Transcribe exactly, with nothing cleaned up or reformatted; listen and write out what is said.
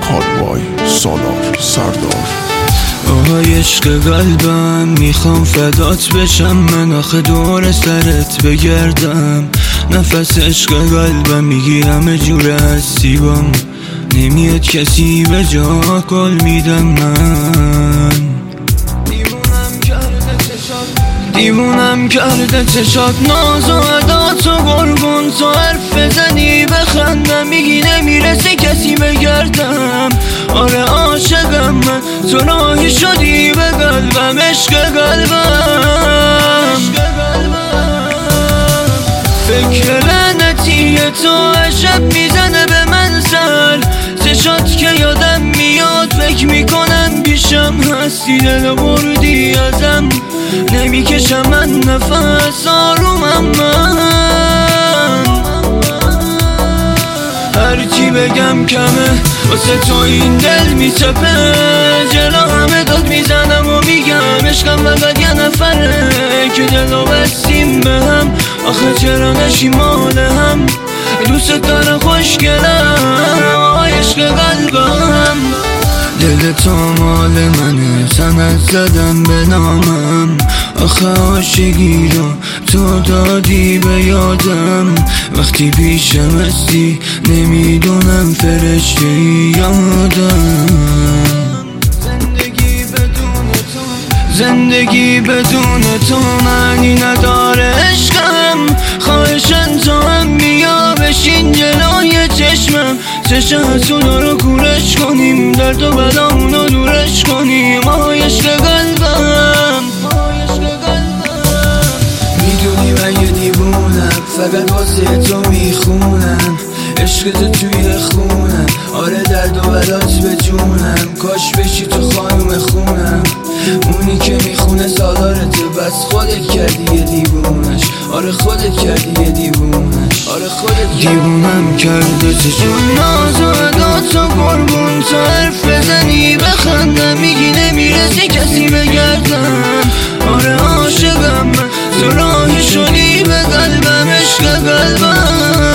کالوای سالار سردار. آهای عشق قلبم میخوام فدات بشم، من آخه دور سرت بگردم. نفس عشق قلبم میگی همه جوره هستی بام، نمیاد کسی به جا کل میدم من. دیوونم کرده چشات دیوونم کرده چشات ناز و عدات و قربون تو حرف بزنی بخندم، میگی نمیرسه کسی بگردم. آره عاشقم من تو راهی شدی به قلبم، عشق قلبم. فکر لعنتی تو عجب میزنه به من سر، چشات که یادم میاد فکر میکنم پیشم هستی، دل بردی ازم نمیکشم من نفس آرومم من. هرچی بگم کمه واسه تو این دل میچپه، جلو همه داد میزنم و میگم عشقم فقط یه نفره که دلو بستیم به هم. آخه چرا نشی مال هم، دوست دارم خوشگلم آهای عشق قلبم. دل تو مال منه سند زدم به نامم، آخه عاشقی رو تو دادی به یادم. وقتی پیشم هستی نمیدونم فرشته یادم. زندگی بدون تو زندگی بدون تو معنی نداره عشقم. خواهشن تو هم بیا بشین جلوی چشمم، چشمتون رو کورش کنیم، درد و بلامونو دورش کنیم آهای عشق قلبم. میدونی من یه دیوونم فقط واسه تو میخونم، عشقت توی خونم، آره درد و بلات به جونم. کاش بشی تو خانوم خونم، اونی که میخونه سالارته بس خودت کردی یه دیوونش. آره خودت کردی یه دیوونش، آره خودت دیوونم کرده چشون ناز و عدات و قربون تو حرف بزنی بخندم، میگی نمیرسی کسی بگردم. آره عاشقم من تو راهی شدی به قلبم، عشق قلبم.